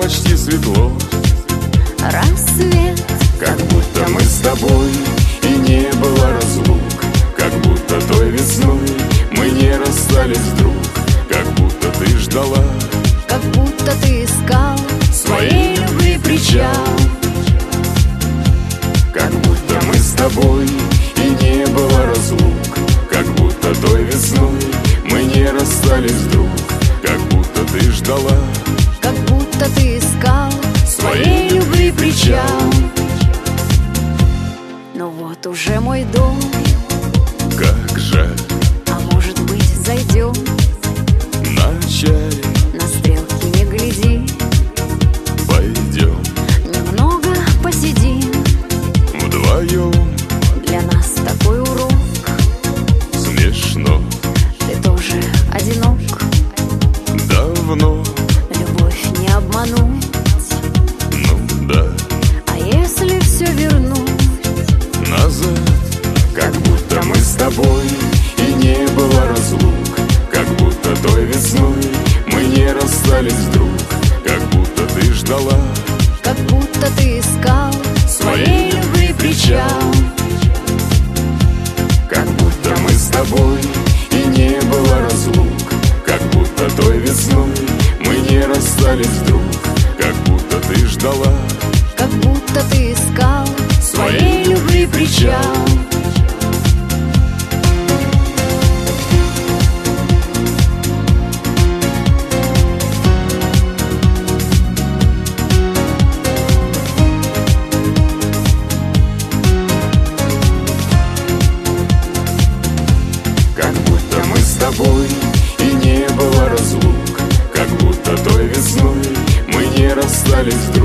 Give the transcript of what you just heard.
почти светло. Рассвет, как будто мы с тобой и не было разлук, как будто той весной мы не расстались вдруг, как будто ты ждала, как будто ты искал своей любви причал. Как будто мы с тобой и не было разлук, как будто той весной мы не расстались вдруг, как будто ты ждала, как будто ты искал своей любви причал. Но вот уже мой дом, Как жаль, а может быть зайдем, вначале на стрелки не гляди, пойдем немного посидим, вдвоем. для нас такой урок. Смешно, Ты тоже одинок, давно, любовь не обмануть. ну да, А если все вернуть, назад. Как будто мы с тобой и не было разлук, как будто той весной мы не расстались вдруг, как будто ты ждала, как будто ты искал своей любви причал. Как будто мы с тобой и не было разлук, как будто той весной мы не расстались вдруг, как будто ты ждала, как будто ты искал своей любви причал. Как будто мы с тобой и не было разлук, как будто той весной мы не расстались вдруг,